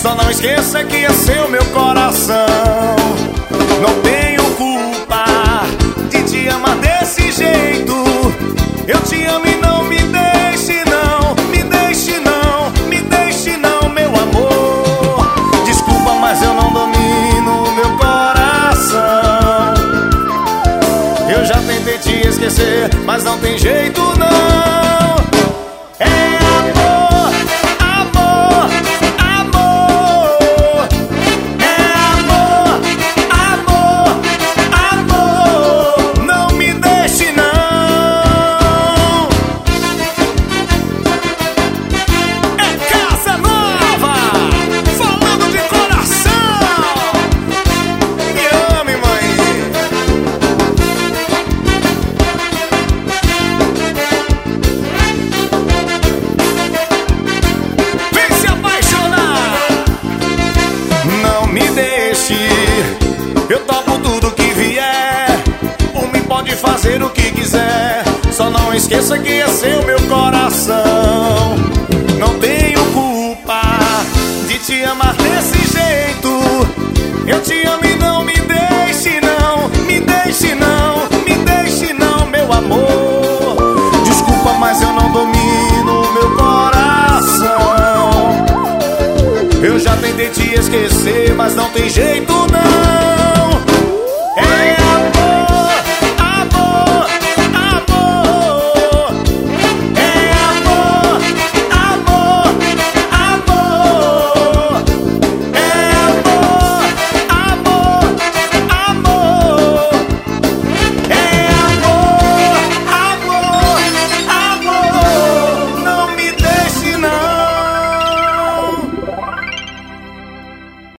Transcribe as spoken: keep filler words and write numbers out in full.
Só não esqueça que é seu meu coração. Não tenho culpa de te amar desse jeito. Eu te amo e não me deixe não, me deixe não, me deixe não, meu amor. Desculpa, mas eu não domino meu coração. Eu já tentei te esquecer, mas não tem jeito não. É amor, amor, amor. É amor, amor, amor. Não me deixe não. É Casa Nova, falando de coração. Me ame, mãe. Vem se apaixonar. Não me deixe, eu topo tudo que vier. Por mim pode fazer o que quiser. Só não esqueça que é seu meu coração. Não tenho culpa de te amar desse jeito. Eu te amo e não me deixe não, me deixe não, me deixe não, meu amor. Desculpa, mas eu não domino meu coração. Eu já tentei te esquecer, mas não tem jeito não.